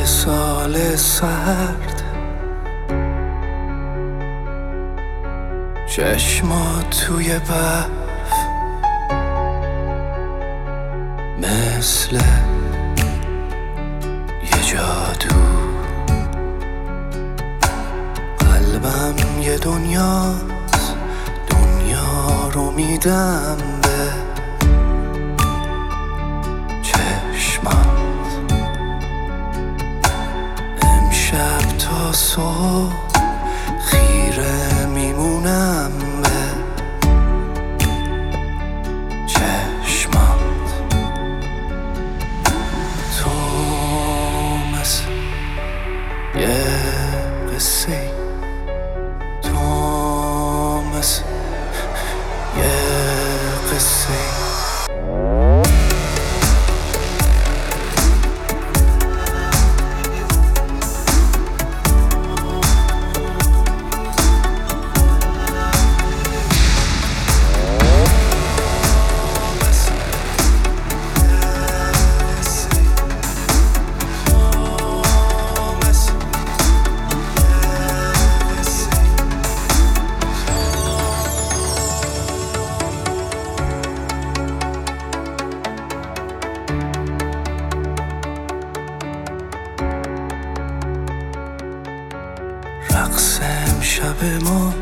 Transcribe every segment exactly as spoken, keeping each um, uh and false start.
سال سرد، چشمات توی برف مثل یه جادو. قلبم یه دنیاست، دنیا رو میدم به چشمات. امشب تا صبح خیره میمونم به چشمات. تو مثل یه قصه، تو مثل یه قصه. رقص امشب ما،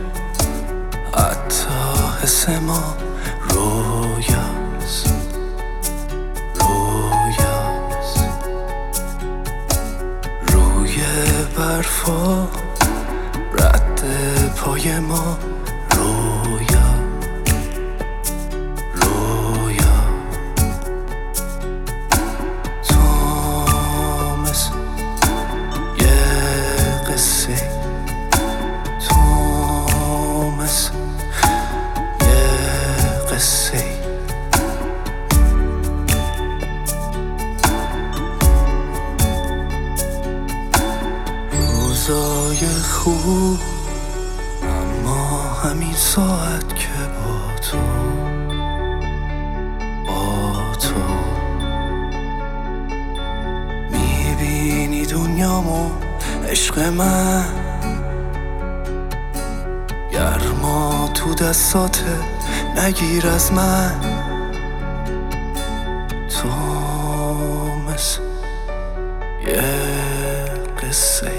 حتی حس ما رویاست، رویاست. روی برفا رد پای ما رویا، رویا. تو مثل یه قصه، روزای خوب اما همین ساعت که با تو، با تو میبینی دنیامو عشق من، گرما تو دستاته نگیر از من. تو مثل یه قصه.